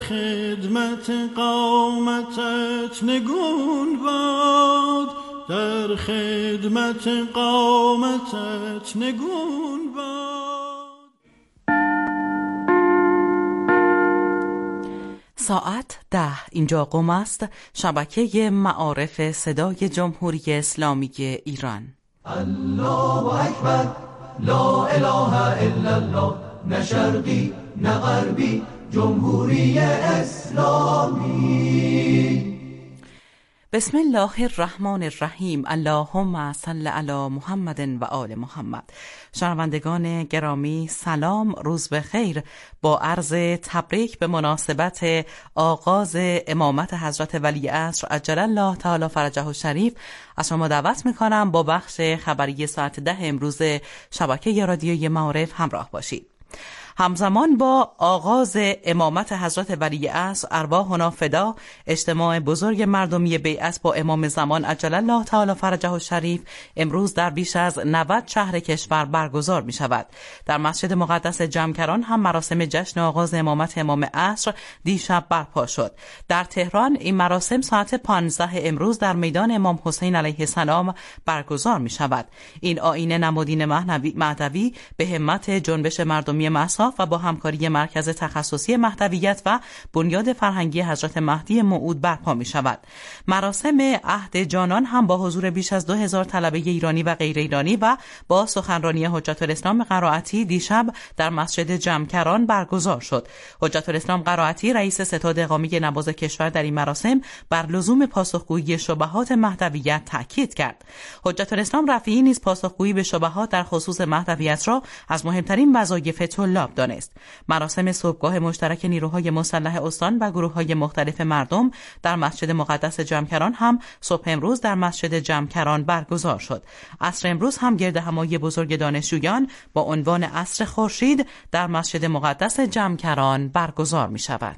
خدمت قامتت نگون باد، در خدمت قامتت نگون باد. ساعت 10 اینجا قم است، شبکه معارف صدای جمهوری اسلامی ایران. الله اکبر، لا اله الا الله، نه شرقی نه غربی، جمهوری اسلامی. بسم الله الرحمن الرحیم. اللهم صل علی محمد و آل محمد. شنوندگان گرامی سلام، روز بخیر. با عرض تبریک به مناسبت آغاز امامت حضرت ولیعصر عجل الله تعالی فرجه الشریف از شما دعوت میکنم با بخش خبری ساعت 10 امروز شبکه رادیوی معارف همراه باشید. همزمان با آغاز امامت حضرت ولیعصر ارواحنا فدا، اجتماع بزرگ مردمی بیعت با امام زمان عجل الله تعالی فرجه الشریف امروز در بیش از 90 شهر کشور برگزار می شود. در مسجد مقدس جمکران هم مراسم جشن آغاز امامت امام عصر دیشب برپا شد. در تهران این مراسم ساعت 15 امروز در میدان امام حسین علیه السلام برگزار می شود. این آیین نمادین مهدوی به همت جنبش مردمی مصاف و با همکاری مرکز تخصصی مهدویت و بنیاد فرهنگی حضرت مهدی موعود برپا می شود. مراسم عهد جانان هم با حضور بیش از 2000 طلبه ایرانی و غیر ایرانی و با سخنرانی حجت الاسلام قرائتی دیشب در مسجد جمکران برگزار شد. حجت الاسلام قرائتی رئیس ستاد اقامی نماز کشور در این مراسم بر لزوم پاسخگویی شبهات مهدویت تاکید کرد. حجت الاسلام رفیعی نیز پاسخگویی به شبهات در خصوص مهدویت را از مهمترین وظایف طلاب دانست. مراسم صبحگاه مشترک نیروهای مسلح استان و گروه‌های مختلف مردم در مسجد مقدس جمکران هم صبح امروز در مسجد جمکران برگزار شد. عصر امروز هم گردهمایی بزرگ دانشجویان با عنوان عصر خورشید در مسجد مقدس جمکران برگزار می شود.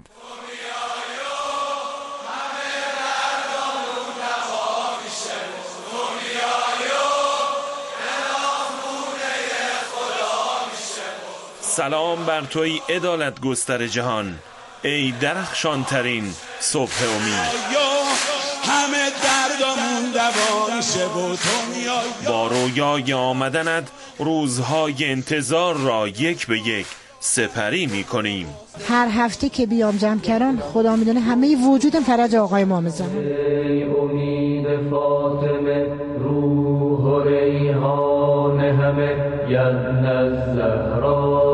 سلام بر توی عدالت گستر جهان، ای درخشان ترین صبح امید. همه دردامون دوا میشه و تو میای. با رویای آمدنت روزهای انتظار را یک به یک سپری میکنیم. هر هفته که بیام جمکران خدا میدونه همه وجودم فرج آقای امام زمان. ای امید فاطمه، روح و ریحان همه، یبن الزهرا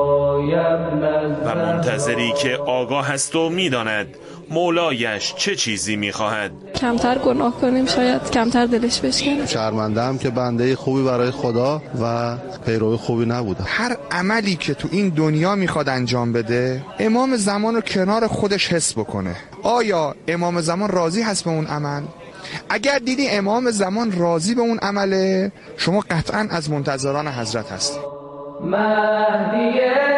و منتظری که آگاه است و میداند مولایش چه چیزی میخواهد. کمتر گناه کنیم، شاید کمتر دلش بشکنیم. شرمنده‌ام که بنده خوبی برای خدا و پیرو خوبی نبودم. هر عملی که تو این دنیا میخواد انجام بده امام زمان رو کنار خودش حس بکنه. آیا امام زمان راضی هست به اون عمل؟ اگر دیدی امام زمان راضی به اون عمله، شما قطعا از منتظران حضرت هستی. مهدی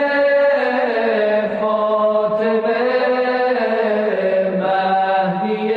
فاطمه، مهدی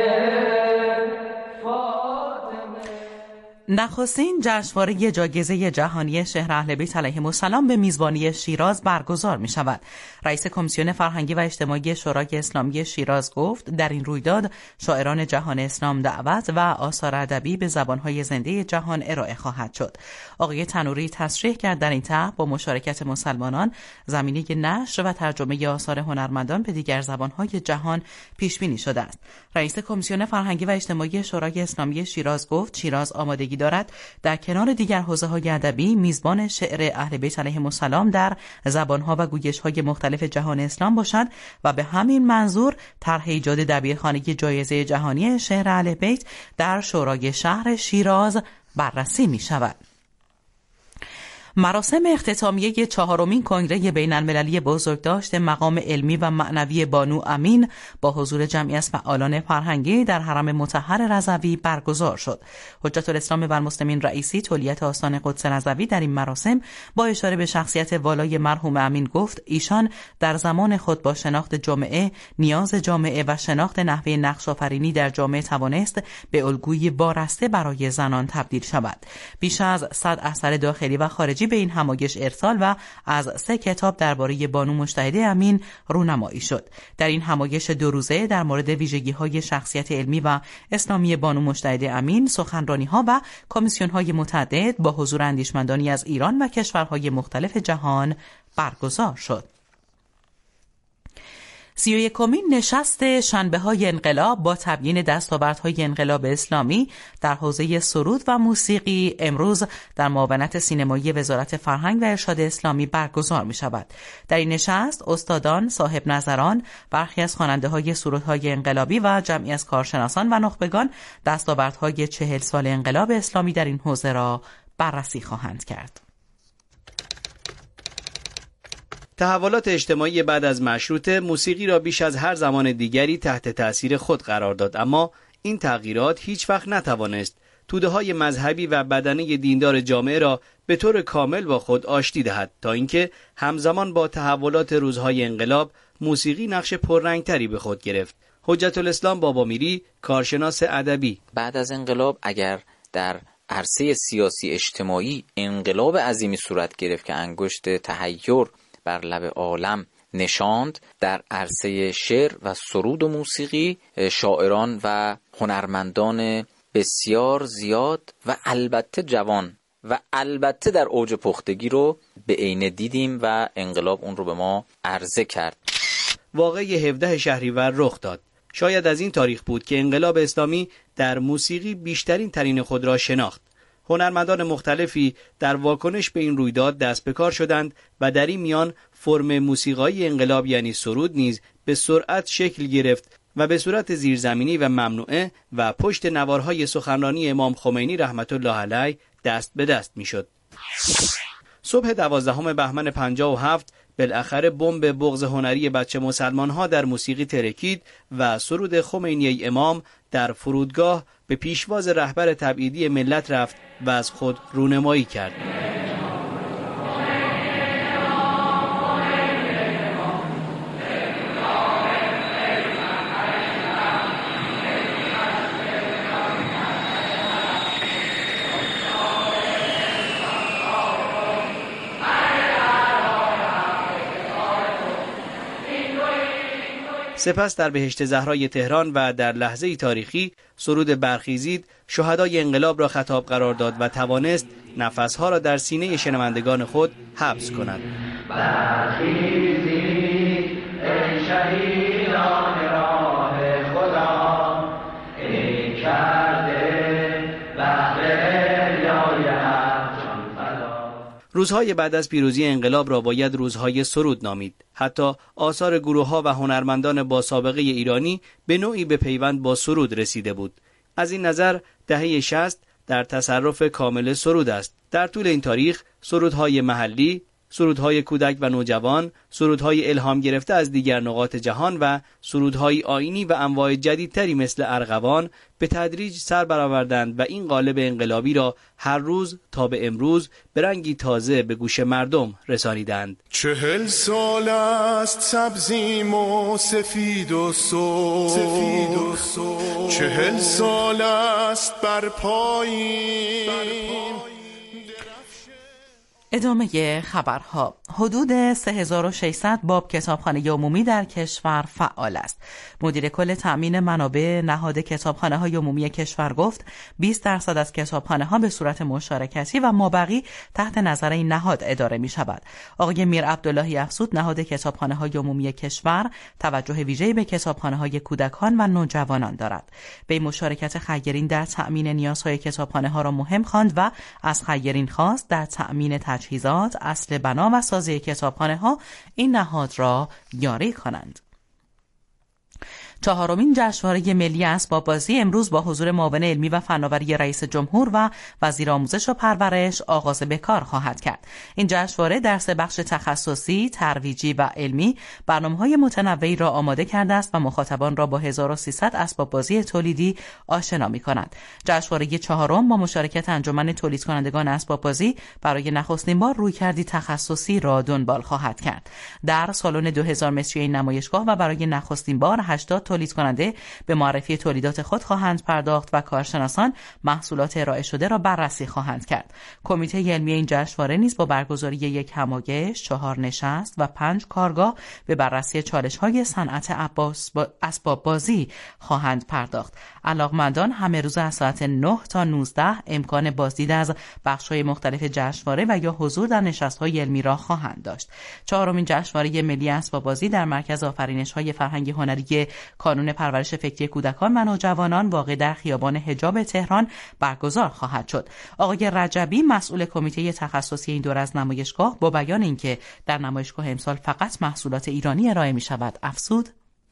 فاطمه. نخستین جشنواره جایزه جهانی شهر اهل بیت علیهم السلام به میزبانی شیراز برگزار می شود. رئیس کمیسیون فرهنگی و اجتماعی شورای اسلامی شیراز گفت در این رویداد شاعران جهان اسلام دعوت و آثار ادبی به زبانهای زنده جهان ارائه خواهد شد. آقای تنوری تصریح کرد در این طرح با مشارکت مسلمانان زمینه نشر و ترجمه آثار هنرمندان به دیگر زبانهای جهان پیش بینی شده است. رئیس کمیسیون فرهنگی و اجتماعی شورای اسلامی شیراز گفت شیراز آمادگی دارد در کنار دیگر حوزه‌های ادبی میزبان شعر اهل بیت علیهم السلام در زبانها و گویش‌های مختلف جهان اسلام باشد و به همین منظور طرح ایجاد دبیرخانه جایزه جهانی شعر اهل بیت در شورای شهر شیراز بررسی می شود. مراسم اختتامیه 4مین کنگره بین‌المللی بزرگداشت مقام علمی و معنوی بانو امین با حضور جمعی از فعالان فرهنگی در حرم مطهر رضوی برگزار شد. حجت الاسلام و المسلمین رئیسی تولیت آستان قدس رضوی در این مراسم با اشاره به شخصیت والای مرحوم امین گفت ایشان در زمان خود با شناخت جامعه، نیاز جامعه و شناخت نحوه نقش آفرینی در جامعه توانست به الگویی وارسته برای زنان تبدیل شود. بیش از 100 اثر داخلی و خارجی خارجی به این همایش ارسال و از 3 کتاب درباره بانو مجتهده امین رونمایی شد. در این همایش 2 روزه در مورد ویژگی‌های شخصیت علمی و اسلامی بانو مجتهده امین سخنرانی‌ها و کمیسیون‌های متعدد با حضور اندیشمندانی از ایران و کشورهای مختلف جهان برگزار شد. 31مین نشست شنبه‌های انقلاب با تبیین دستاوردهای انقلاب اسلامی در حوزه سرود و موسیقی امروز در معاونت سینمایی وزارت فرهنگ و ارشاد اسلامی برگزار می‌شود. در این نشست استادان، صاحب نظران، برخی از خواننده‌های سرودهای انقلابی و جمعی از کارشناسان و نخبگان دستاوردهای 40 سال انقلاب اسلامی در این حوزه را بررسی خواهند کرد. تحولات اجتماعی بعد از مشروطه موسیقی را بیش از هر زمان دیگری تحت تأثیر خود قرار داد، اما این تغییرات هیچ وقت نتوانست توده‌های مذهبی و بدنه دیندار جامعه را به طور کامل با خود آشتی دهد، تا اینکه همزمان با تحولات روزهای انقلاب موسیقی نقش پررنگتری به خود گرفت. حجت الاسلام بابامیری، کارشناس ادبی: بعد از انقلاب اگر در عرصه سیاسی اجتماعی انقلاب عظیمی صورت گرفت که انگشت تحیر بر لب عالم نشاند، در عرصه شعر و سرود و موسیقی شاعران و هنرمندان بسیار زیاد و البته جوان و البته در اوج پختگی رو به عینه دیدیم و انقلاب اون رو به ما عرضه کرد. واقعه 17 شهریور رخ داد. شاید از این تاریخ بود که انقلاب اسلامی در موسیقی بیشترین ترین خود را شناخت. هنرمندان مختلفی در واکنش به این رویداد دست به کار شدند و در این میان فرم موسیقایی انقلاب یعنی سرود نیز به سرعت شکل گرفت و به صورت زیرزمینی و ممنوعه و پشت نوارهای سخنرانی امام خمینی رحمت الله علیه دست به دست میشد. صبح 12 بهمن 57 بالاخره بمب بغض هنری بچه مسلمان‌ها در موسیقی ترکید و سرود خمینی امام در فرودگاه به پیشواز رهبر تبعیدی ملت رفت و از خود رونمایی کرد. سپس در بهشت زهرای تهران و در لحظه‌ای تاریخی سرود برخیزید شهدای انقلاب را خطاب قرار داد و توانست نفسها را در سینه شنوندگان خود حبس کند. برخیزید ای شهیدان راه خدا، ای کرده بهر احیای حق جان فدا. روزهای بعد از پیروزی انقلاب را باید روزهای سرود نامید. حتی آثار گروه‌ها و هنرمندان با سابقه ایرانی به نوعی به پیوند با سرود رسیده بود. از این نظر دهه 60 در تصرف کامل سرود است. در طول این تاریخ سرودهای محلی، سرودهای کودک و نوجوان، سرودهای الهام گرفته از دیگر نقاط جهان و سرودهای آیینی و انواع جدیدتری مثل ارغوان به تدریج سر برآوردند و این قالب انقلابی را هر روز تا به امروز به رنگی تازه به گوش مردم رسانیدند. 40 سال است سبزیم و سفید و سرخ، 40 سال است بر پاییم. ادامه خبرها. حدود 3600 باب کتابخانه عمومی در کشور فعال است. مدیر کل تأمین منابع نهاد کتابخانه‌های عمومی کشور گفت 20% از کتابخانه‌ها به صورت مشارکتی و مابقی تحت نظر این نهاد اداره می‌شود. آقای میر عبداللهی افزود نهاد کتابخانه‌های عمومی کشور توجه ویژه‌ای به کتابخانه‌های کودکان و نوجوانان دارد. به مشارکت خیرین در تأمین نیازهای کتابخانه‌ها را مهم خواند و از خیرین خواست در تأمین تجهیزات، اصل بنا و سازی کتابخانه‌ها این نهاد را یاری کنند. 4مین جشنواره ملی اسباب بازی امروز با حضور معاون علمی و فناوری رئیس جمهور و وزیر آموزش و پرورش آغاز به کار خواهد کرد. این جشنواره در 3 بخش تخصصی، ترویجی و علمی برنامه‌های متنوعی را آماده کرده است و مخاطبان را با 1300 اسباب بازی تولیدی آشنا می‌کند. جشنواره 4 با مشارکت انجمن تولید کنندگان اسباب بازی برای نخستین بار رویکردی تخصصی را دنبال خواهد کرد. در سالن 2000 متری این نمایشگاه و برای نخستین بار 80 تولید کننده به معرفی تولیدات خود خواهند پرداخت و کارشناسان محصولات ارائه شده را بررسی خواهند کرد. کمیته علمی این جشنواره نیز با برگزاری یک همایش، 4 نشست و 5 کارگاه به بررسی چالش‌های صنعت اسباب بازی خواهند پرداخت. علاقمندان همه روز از ساعت 9 تا 19 امکان بازدید از بخش‌های مختلف جشنواره و یا حضور در نشست‌های علمی را خواهند داشت. 4مین جشنواره ملی اسباب بازی در مرکز آفرینش‌های فرهنگی هنری کانون پرورش فکری کودکان و نوجوانان واقع در خیابان حجاب تهران برگزار خواهد شد. آقای رجبی مسئول کمیته تخصصی این دوره از نمایشگاه با بیان اینکه در نمایشگاه امسال فقط محصولات ایرانی ارائه می‌شود افزود: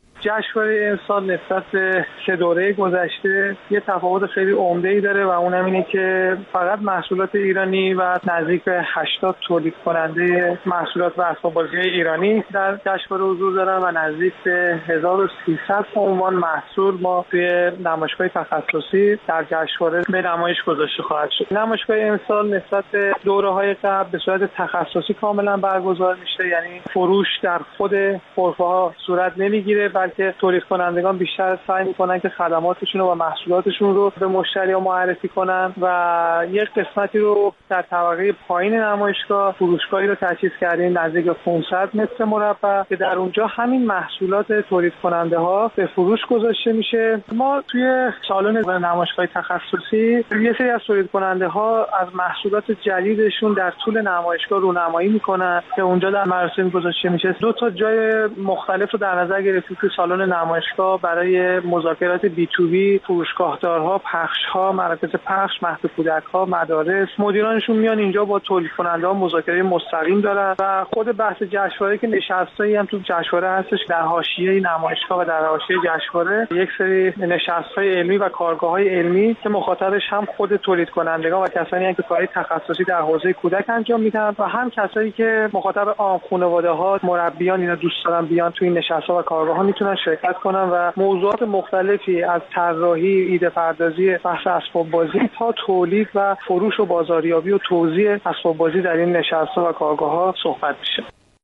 جشنواره امسال نسبت به 3 دوره گذشته یه تفاوت خیلی عمده‌ای داره و اونم اینه که فقط محصولات ایرانی و نزدیک به 80 تولید کننده محصولات و اسباب بازی ایرانی در جشنواره حضور دارن و نزدیک به 1300 عنوان محصول ما توی نمایشگاه تخصصی در جشنواره به نمایش گذاشته خواهد شد. نمایشگاه امسال نسبت به دوره‌های قبل به صورت تخصصی کاملا برگزار میشه، یعنی فروش در خود غرفه‌ها صورت نمیگیره، که تولید کنندگان بیشتر سعی میکنن که خدماتشون و محصولاتشون رو به مشتری‌ها معرفی کنن و یک قسمتی رو در طبقه پایین نمایشگاه فروشگاهی رو تأسیس کردیم نزدیک 500 متر مربع که در اونجا همین محصولات تولید کننده ها به فروش گذاشته میشه. ما توی سالن نمایشگاه تخصصی یه سری از تولید کننده ها از محصولات جدیدشون در طول نمایشگاه رونمایی میکنن که اونجا در مراسم گذاشته میشه. 2 تا جای مختلف رو در نظر گرفتیم که سالن نمایشگاه برای مذاکرات B2B، فروشگاهدارها، پخش‌ها، مراکز پخش، مهد کودک‌ها، مدارس، مدیرانشون میان اینجا با تولید کننده‌ها مذاکره مستقیم دارن و خود بحث جشنواره که نشستایی هم تو جشنواره هستش در حاشیه نمایشگاه و در حاشیه جشنواره یک سری نشست‌های علمی و کارگاه‌های علمی که مخاطبش هم خود تولید کنندگان و کسانی هستند که کارهای تخصصی در حوزه کودک انجام میدن و هم کسایی که مخاطب عام، خانواده‌ها، مربیان اینا دوست دارن بیان تو این نشست‌ها و کارگاه‌ها میتونن شرکت کنن و موضوعات مختلفی از طراحی، ایده پردازی، بحث اسباب بازی تا تولید و فروش و بازاریابی و توزیع اسباب بازی در این نشست‌ها و کارگاه‌ها صحبت میشه.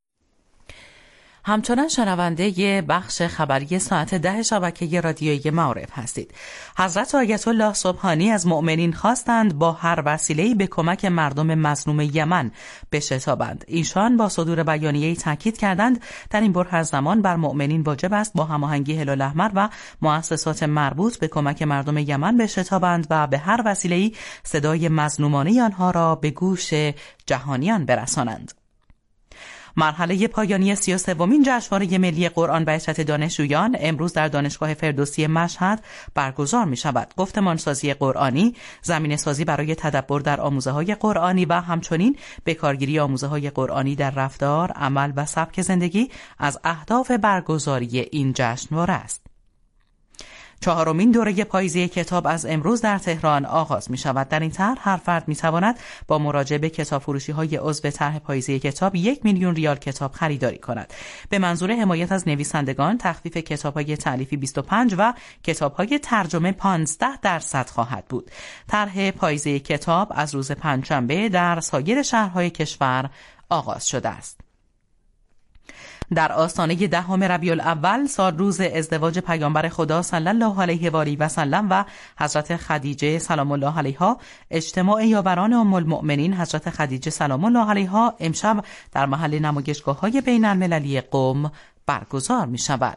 همچنان شنونده ی بخش خبری ساعت 10 شبکه رادیویی معارف هستید. حضرت آیت الله سبحانی از مؤمنین خواستند با هر وسیله‌ای به کمک مردم مظلوم یمن بشتابند. ایشان با صدور بیانیه‌ای تاکید کردند در این بره از زمان بر مؤمنین واجب است با هماهنگی هلال احمر و مؤسسات مربوط به کمک مردم یمن بشتابند و به هر وسیله‌ای صدای مظلومانه آنها را به گوش جهانیان برسانند. مرحله پایانی 33مین جشنواره ملی قرآن و اشرت دانشجویان امروز در دانشگاه فردوسی مشهد برگزار می شود. گفتمانسازی قرآنی، زمینه سازی برای تدبر در آموزه‌های قرآنی و همچنین به کارگیری آموزه‌های قرآنی در رفتار، عمل و سبک زندگی از اهداف برگزاری این جشنواره است. 4مین دوره پاییزی کتاب از امروز در تهران آغاز می شود. در این طرح هر فرد می تواند با مراجعه به کتاب فروشی های عضو طرح پاییزی کتاب 1 میلیون ریال کتاب خریداری کند. به منظور حمایت از نویسندگان تخفیف کتاب های تألیفی 25 و کتاب های ترجمه 15% خواهد بود. طرح پاییزی کتاب از روز پنجشنبه در سایر شهرهای کشور آغاز شده است. در آستانه 10 ربیع الاول سال روز ازدواج پیامبر خدا صلی الله علیه و آله و سلم و حضرت خدیجه سلام الله علیها، اجتماع یاوران ام المؤمنین حضرت خدیجه سلام الله علیها امشب در محل نمایشگاه‌های بین المللی قم برگزار می شود.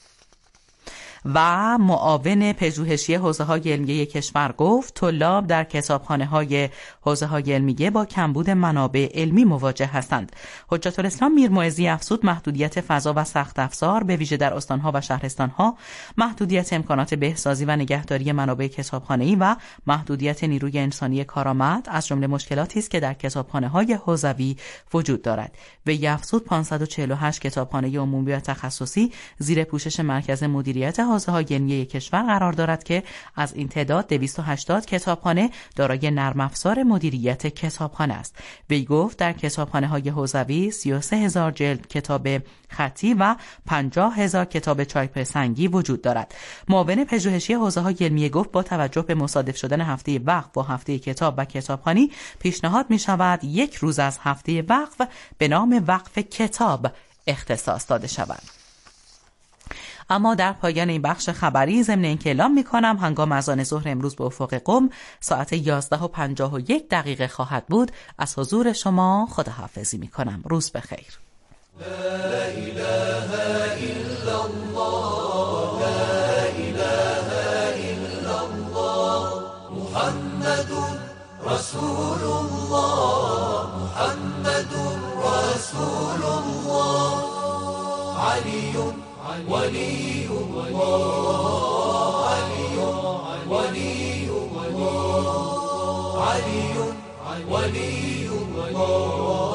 و معاون پژوهشی حوزه‌های علمیه کشور گفت طلاب در کتابخانه‌های حوزه‌های علمیه با کمبود منابع علمی مواجه هستند. حجت الاسلام میرمعزی افزود محدودیت فضا و سخت افزار به ویژه در استان‌ها و شهرستان‌ها، محدودیت امکانات بهسازی و نگهداری منابع کتابخانه‌ای و محدودیت نیروی انسانی کارآمد از جمله مشکلاتی است که در کتابخانه‌های حوزوی وجود دارد. وی افزود 548 کتابخانه عمومی و تخصصی زیر پوشش مرکز مدیریت حوزه‌های علمیه کشور قرار دارد که از این تعداد 280 کتابخانه دارای نرم افزار مدیریت کتابخانه است. وی گفت در کتابخانه‌های حوزوی 33,000 جلد کتاب خطی و 50,000 کتاب چاپ سنگی وجود دارد. معاون پژوهشی حوزه‌های علمیه گفت با توجه به مصادف شدن هفته وقف با هفته کتاب و کتابخوانی پیشنهاد می‌شود یک روز از هفته وقف به نام وقف کتاب اختصاص داده شود. اما در پایان این بخش خبری ضمن اینکه اعلام میکنم هنگام اذان ظهر امروز به افق قم ساعت 11:51 خواهد بود، از حضور شما خداحافظی میکنم. روز بخیر. لا إله إلا الله لا إله إلا الله محمد رسول الله محمد رسول الله علي ولي الله علي ولي الله علي ولي الله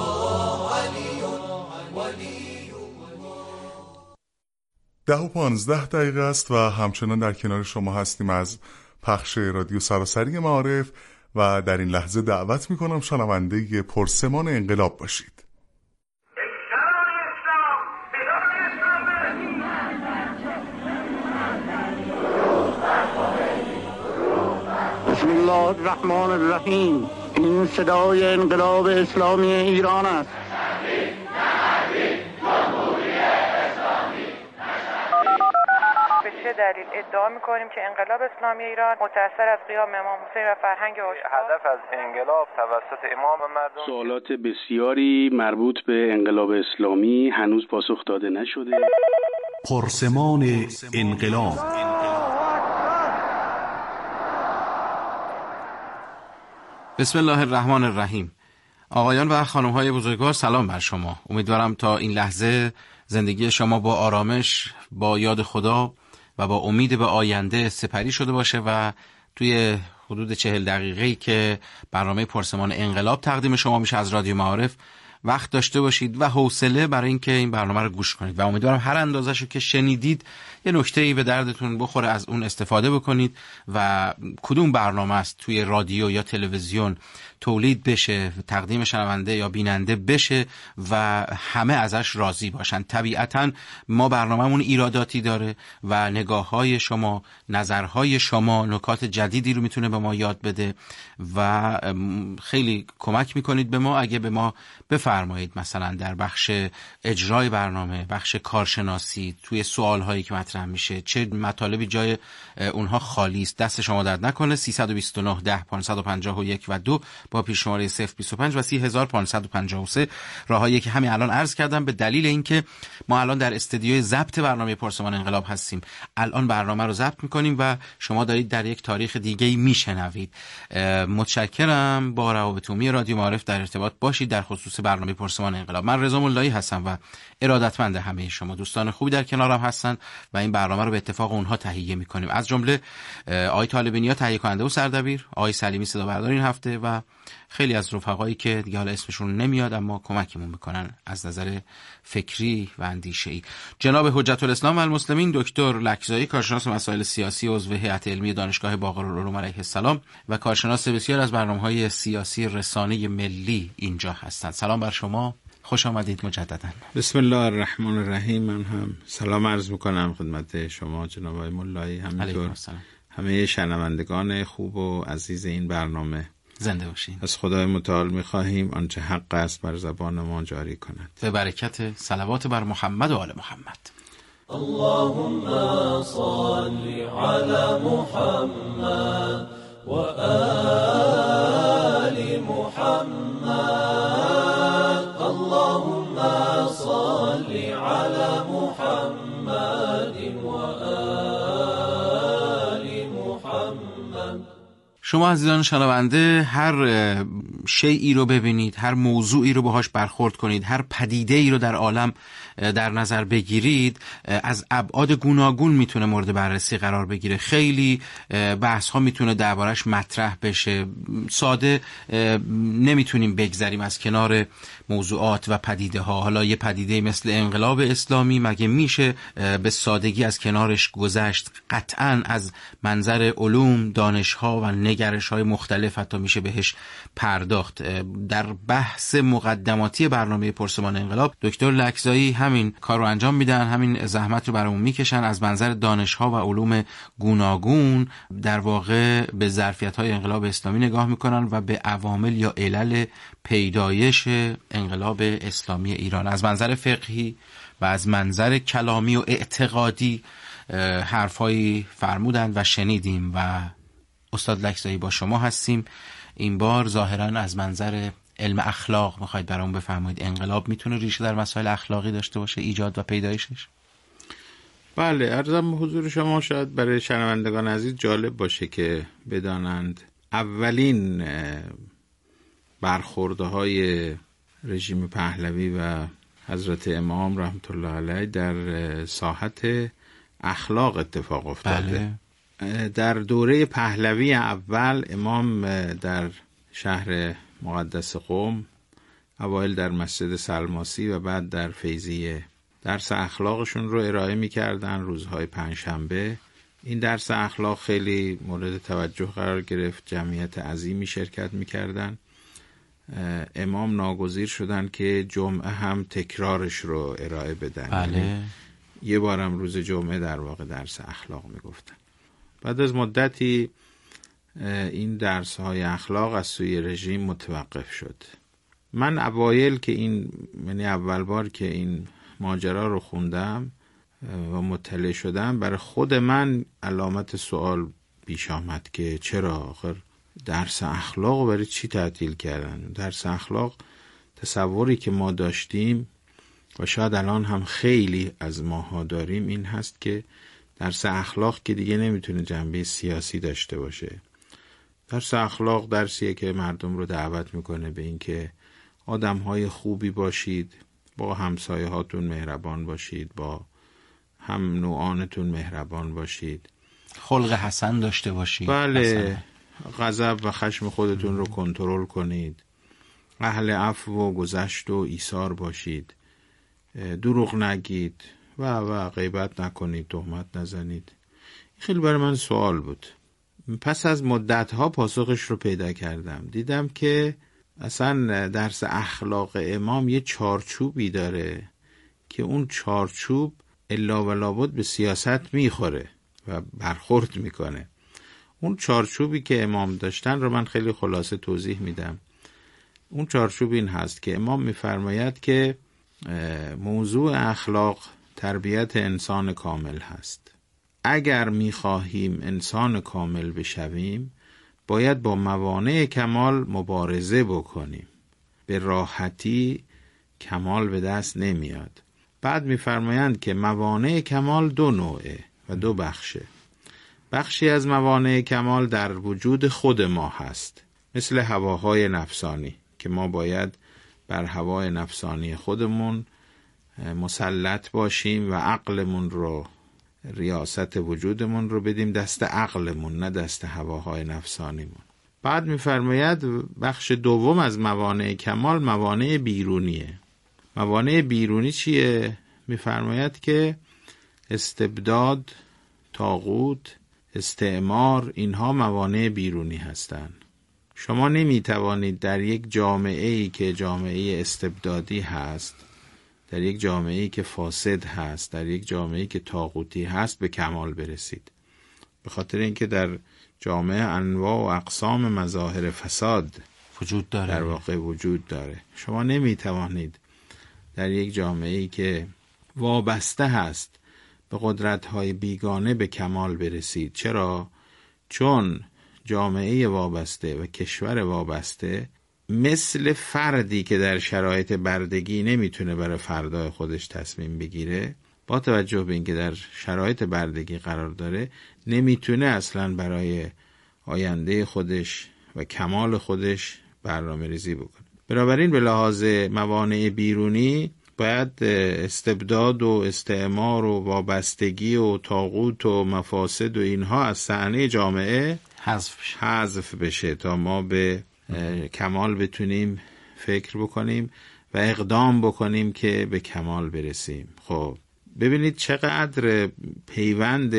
10:15 است و همچنان در کنار شما هستیم از پخش رادیو سراسری معارف و در این لحظه دعوت میکنم شنونده پرسمان انقلاب باشید. بسم الله الرحمن الرحیم. این صدای انقلاب اسلامی ایران است. دلیل ادعا می‌کنیم که انقلاب اسلامی ایران متأثر از قیام امام حسین و فرهنگ آشکار. هدف از انقلاب توسط امام و مردم. سوالات بسیاری مربوط به انقلاب اسلامی هنوز پاسخ داده نشده. پرسمان انقلاب. بسم الله الرحمن الرحیم. آقایان و خانم‌های بزرگوار، سلام بر شما. امیدوارم تا این لحظه زندگی شما با آرامش، با یاد خدا و با امید به آینده سپری شده باشه و توی حدود 40 دقیقه‌ای که برنامه پرسمان انقلاب تقدیم شما میشه از رادیو معارف وقت داشته باشید و حوصله برای اینکه این برنامه رو گوش کنید و امیدوارم هر اندازه‌شو که شنیدید یه نکته‌ای به دردتون بخوره، از اون استفاده بکنید و کدوم برنامه است توی رادیو یا تلویزیون تولید بشه، تقدیم شنونده یا بیننده بشه و همه ازش راضی باشن. طبیعتاً ما برنامه‌مون ایراداتی داره و نگاه‌های شما، نظرهای شما نکات جدیدی رو میتونه به ما یاد بده و خیلی کمک میکنید به ما اگه به ما بفرمایید مثلا در بخش اجرای برنامه، بخش کارشناسی، توی سوال‌هایی که مطرح میشه چه مطالبی جای اونها خالی است. دست شما درد نکنه. 329 10 551 و 2 با پیش‌شماره 025 و 30553 راهایی که همین الان عرض کردم. به دلیل اینکه ما الان در استودیوی ضبط برنامه پرسمان انقلاب هستیم، الان برنامه رو ضبط می‌کنیم و شما دارید در یک تاریخ دیگه‌ای میشنوید. متشکرم. با روابط عمومی رادیو معارف در ارتباط باشید در خصوص برنامه پرسمان انقلاب. من رضا ملایی هستم و ارادتمند همه شما. دوستان خوبی در کنارم هستن و این برنامه رو به اتفاق اونها تهیه می‌کنیم. از جمله آقای طالبینیا تهیه کننده و سردبیر، آقای سلیمی صدا بردار این هفته و خیلی از رفقایی که دیگه حالا اسمشون نمیاد اما کمکمون میکنن از نظر فکری و اندیشه‌ای. جناب حجت الاسلام و المسلمین دکتر لکزایی، کارشناس مسائل سیاسی، عضو هیئت علمی دانشگاه باقرالعلوم علیه السلام و کارشناس بسیار از برنامه‌های سیاسی رسانه ملی اینجا هستند. سلام بر شما، خوش آمدید مجددا. بسم الله الرحمن الرحیم. من هم سلام عرض میکنم خدمت شما جناب آقای ملایی، همینطور همه شنوندگان خوب و عزیز این برنامه. زنده باشین. از خدای متعال می‌خواهیم آنچه حق است بر زبان ما جاری کند. به برکت صلوات بر محمد و آل محمد. اللهم صل علی محمد و آل محمد. اللهم صل علی محمد و آل محمد. شما عزیزان شنونده هر شیئی رو ببینید، هر موضوعی رو باهاش برخورد کنید، هر پدیده‌ای رو در عالم در نظر بگیرید، از ابعاد گوناگون میتونه مورد بررسی قرار بگیره. خیلی بحث ها میتونه دربارش مطرح بشه. ساده نمیتونیم بگذریم از کنار موضوعات و پدیده ها. حالا یه پدیده مثل انقلاب اسلامی مگه میشه به سادگی از کنارش گذشت؟ قطعاً از منظر علوم، دانش ها و نگرش های مختلف حتی میشه بهش پرداخت. در بحث مقدماتی برنامه پرسمان انقلاب دکتر لکزایی همین کار رو انجام میدن، همین زحمت رو برامون میکشن، از منظر دانش ها و علوم گوناگون در واقع به ظرفیت های انقلاب اسلامی نگاه میکنن و به عوامل یا علل پیدایش انقلاب اسلامی ایران از منظر فقهی و از منظر کلامی و اعتقادی حرفایی فرمودند و شنیدیم و استاد لکزایی با شما هستیم. این بار ظاهراً از منظر علم اخلاق میخواید برامون بفرمایید انقلاب میتونه ریشه در مسائل اخلاقی داشته باشه، ایجاد و پیدایشش؟ بله، عرضم حضور شما شاید برای شنوندگان عزیز جالب باشه که بدانند اولین برخوردهای رژیم پهلوی و حضرت امام رحمت الله علیه در ساحت اخلاق اتفاق افتاده. بله. در دوره پهلوی اول امام در شهر مقدس قم، اوایل در مسجد سلماسی و بعد در فیضیه درس اخلاقشون رو ارائه می‌کردن روزهای پنجشنبه. این درس اخلاق خیلی مورد توجه قرار گرفت، جمعیت عظیمی شرکت می‌کردن. امام ناگزیر شدن که جمعه هم تکرارش رو ارائه بدن. بله. یه بارم روز جمعه در واقع درس اخلاق میگفتن. بعد از مدتی این درس های اخلاق از سوی رژیم متوقف شد. من اوایل که یعنی اول بار که این ماجرا رو خوندم و مطلع شدم، برای خود من علامت سوال پیش آمد که چرا آخر درس اخلاق برای چی تعطیل کردن؟ درس اخلاق تصوری که ما داشتیم و شاید الان هم خیلی از ماها داریم این هست که درس اخلاق که دیگه نمیتونه جنبه سیاسی داشته باشه. درس اخلاق درسیه که مردم رو دعوت میکنه به این که آدمهای خوبی باشید، با همسایه هاتون مهربان باشید، با هم نوعانتون مهربان باشید، خلق حسن داشته باشید. بله، غضب و خشم خودتون رو کنترل کنید، اهل عفو و گذشت و ایثار باشید، دروغ نگید و غیبت نکنید، تهمت نزنید. خیلی برای من سوال بود. پس از مدت‌ها پاسخش رو پیدا کردم. دیدم که اصلا درس اخلاق امام یه چارچوبی داره که اون چارچوب الا و لابد به سیاست میخوره و برخورد میکنه. اون چارچوبی که امام داشتن رو من خیلی خلاصه توضیح میدم. اون چارچوب این هست که امام میفرماید که موضوع اخلاق تربیت انسان کامل هست. اگر میخواهیم انسان کامل بشویم باید با موانع کمال مبارزه بکنیم. به راحتی کمال به دست نمیاد. بعد میفرمایند که موانع کمال دو نوعه و دو بخشه. بخشی از موانع کمال در وجود خود ما هست، مثل هواهای نفسانی که ما باید بر هوای نفسانی خودمون مسلط باشیم و عقلمون رو، ریاست وجودمون رو بدیم دست عقلمون نه دست هواهای نفسانیمون. بعد میفرماید بخش دوم از موانع کمال موانع بیرونیه. موانع بیرونی چیه؟ میفرماید که استبداد، طاغوت، استعمار، اینها موانع بیرونی هستند. شما نمیتوانید در یک جامعه‌ای که جامعه استبدادی هست، در یک جامعه‌ای که فاسد هست، در یک جامعه‌ای که طاغوتی هست به کمال برسید. به خاطر اینکه در جامعه انواع و اقسام مظاهر فساد وجود داره، در واقع وجود داره. شما نمیتوانید در یک جامعه‌ای که وابسته هست به قدرت‌های بیگانه به کمال برسید. چرا؟ چون جامعه وابسته و کشور وابسته مثل فردی که در شرایط بردگی نمیتونه برای فردای خودش تصمیم بگیره، با توجه به اینکه در شرایط بردگی قرار داره نمیتونه اصلا برای آینده خودش و کمال خودش برنامه ریزی بکنه. بنابراین به لحاظ موانع بیرونی باید استبداد و استعمار و وابستگی و طاغوت و مفاسد و اینها از صحنه جامعه حذف بشه تا ما به کمال بتونیم فکر بکنیم و اقدام بکنیم که به کمال برسیم. خب ببینید چقدر پیوند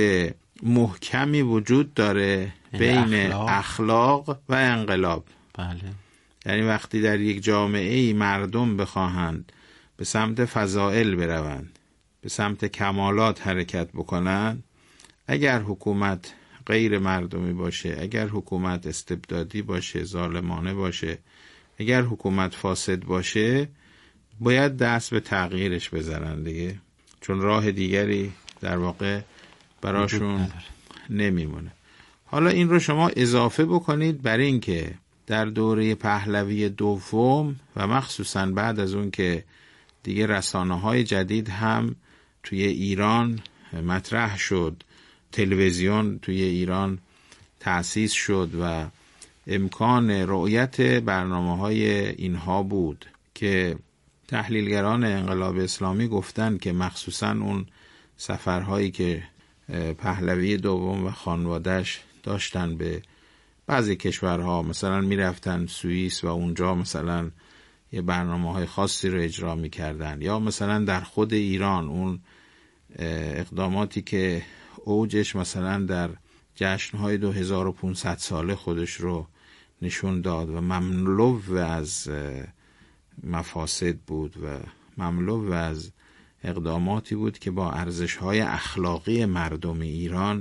محکمی وجود داره بین اخلاق و انقلاب. بله. یعنی وقتی در یک جامعه مردم بخواهند به سمت فضائل بروند، به سمت کمالات حرکت بکنند، اگر حکومت غیر مردمی باشه، اگر حکومت استبدادی باشه، ظالمانه باشه، اگر حکومت فاسد باشه، باید دست به تغییرش بزنن دیگه، چون راه دیگری در واقع براشون نمیمونه. حالا این رو شما اضافه بکنید بر این که در دوره پهلوی دوم و مخصوصا بعد از اون که دیگه رسانه‌های جدید هم توی ایران مطرح شد، تلویزیون توی ایران تأسیس شد و امکان رؤیت برنامه‌های اینها بود که تحلیلگران انقلاب اسلامی گفتن که مخصوصا اون سفرهایی که پهلوی دوم و خانواده‌اش داشتن به بعضی کشورها، مثلا میرفتن سوئیس و اونجا مثلا یه برنامه‌های خاصی رو اجرا می‌کردن، یا مثلا در خود ایران اون اقداماتی که اوجش مثلا در جشن‌های 2500 ساله خودش رو نشون داد و مملو از مفاسد بود و مملو از اقداماتی بود که با ارزش‌های اخلاقی مردم ایران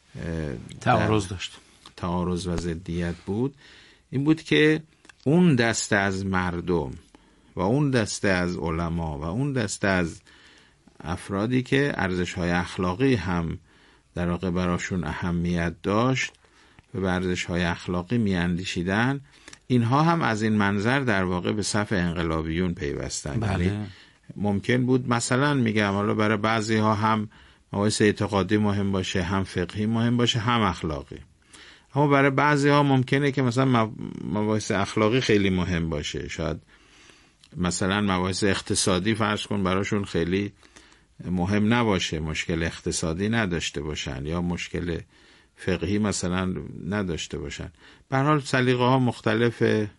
تعارض و ضدیت بود. این بود که اون دسته از مردم و اون دسته از علما و اون دسته از افرادی که ارزش‌های اخلاقی هم در واقع براشون اهمیت داشت و به ارزش‌های اخلاقی می‌اندیشیدن، اینها هم از این منظر در واقع به صف انقلابیون پیوستن. یعنی ممکن بود مثلا میگم حالا برای بعضی ها هم مباحث اعتقادی مهم باشه، هم فقهی مهم باشه، هم اخلاقی. اما برای بعضی ها ممکنه که مثلا مباحث اخلاقی خیلی مهم باشه، شاید مثلا مباحث اقتصادی فرض کن براشون خیلی مهم نباشه، مشکل اقتصادی نداشته باشن، یا مشکل فقهی مثلا نداشته باشن. به هر حال سلیقه ها مختلفه،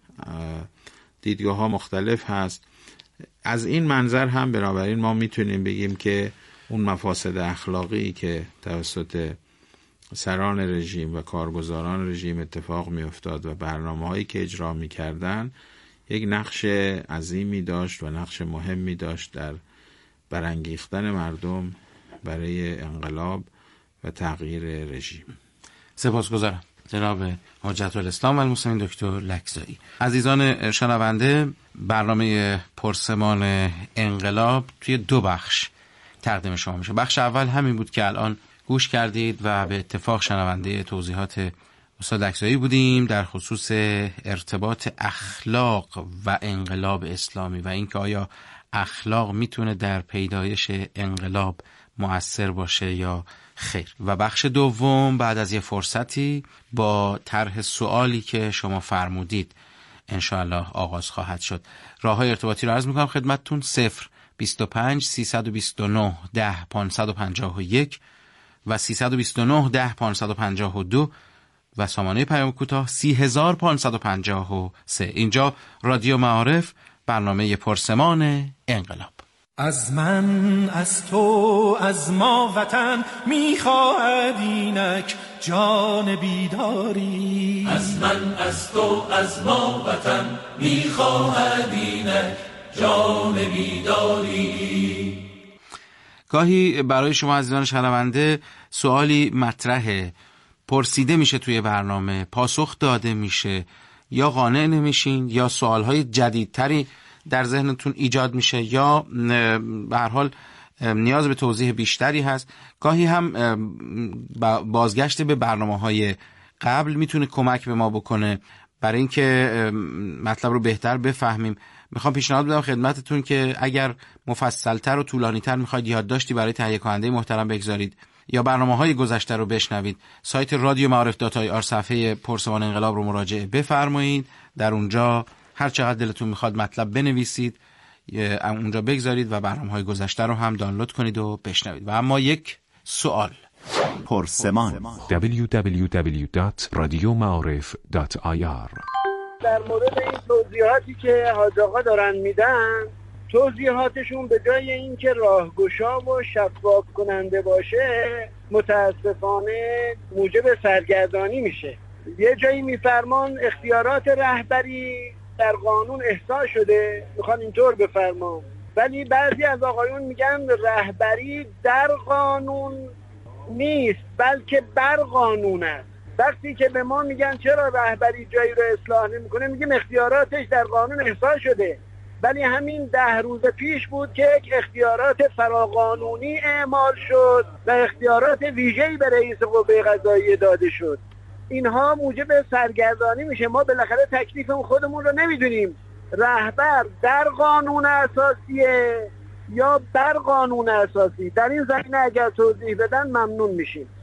دیدگاه ها مختلف هست. از این منظر هم بنابراین ما میتونیم بگیم که اون مفاسد اخلاقی که توسط سران رژیم و کارگزاران رژیم اتفاق میافتاد و برنامه‌هایی که اجرا میکردن یک نقش عظیمی داشت و نقش مهمی داشت در برانگیختن مردم برای انقلاب و تغییر رژیم. سپاسگزارم جناب حجت الاسلام و المسلمین دکتر لکزایی. عزیزان شنونده، برنامه پرسمان انقلاب توی 2 بخش تقدیم شما میشه. بخش اول همین بود که الان گوش کردید و به اتفاق شنونده توضیحات استاد لکزایی بودیم در خصوص ارتباط اخلاق و انقلاب اسلامی و اینکه آیا اخلاق میتونه در پیدایش انقلاب مؤثر باشه یا خیر. و بخش دوم بعد از یه فرصتی با طرح سوالی که شما فرمودید انشاءالله آغاز خواهد شد. راه‌های ارتباطی رو عرض میکنم خدمتتون: 025 329 10 551 و 329 10 552 و سامانه پیام کوتاه 30553. اینجا رادیو معارف، برنامه پرسمان انقلاب. از من، از تو، از ما وطن میخواهد اینک جان بیداری. از من، از تو، از ما وطن میخواهد اینک جان بیداری. گاهی برای شما عزیزان شنونده سوالی مطرحه، پرسیده میشه توی برنامه، پاسخ داده میشه، یا قانع نمیشین یا سوالهای جدیدتری در ذهنتون ایجاد میشه، یا به هر حال نیاز به توضیح بیشتری هست. گاهی هم بازگشت به برنامه‌های قبل میتونه کمک به ما بکنه برای اینکه مطلب رو بهتر بفهمیم. میخوام پیشنهاد بدم خدمتتون که اگر مفصلتر و طولانیتر میخواید یادداشتی برای تهیه کننده محترم بگذارید یا برنامه‌های گذشته رو بشنوید، سایت رادیو معارف .ir صفحه پرسمان انقلاب رو مراجعه بفرمایید. در اونجا هر چقدر دلتون میخواد مطلب بنویسید، اونجا بگذارید و برنامه‌های گذشته رو هم دانلود کنید و بشنوید. و اما یک سوال: پرسمان www.radiomaarif.ir. در مورد این توضیحاتی که حاج آقا دارن میدن، توضیحاتشون به جای اینکه راهگشا و شفاف کننده باشه متاسفانه موجب سرگردانی میشه. یه جایی میفرمان اختیارات رهبری در قانون احصا شده، میخوان اینطور بفرمان، ولی بعضی از آقایون میگن رهبری در قانون نیست بلکه بر قانون است. وقتی که به ما میگن چرا رهبری جایی رو اصلاح نمیکنه، میگیم اختیاراتش در قانون احصا شده. ولی همین 10 روز پیش بود که یک اختیارات فراقانونی اعمال شد و اختیارات ویژه‌ای به رئیس قوه قضاییه داده شد. اینها موجب سرگردانی میشه. ما بالاخره تکلیف خودمون رو نمیدونیم رهبر در قانون اساسیه یا بر قانون اساسی. در این زمینه اگر توضیح بدن ممنون میشیم.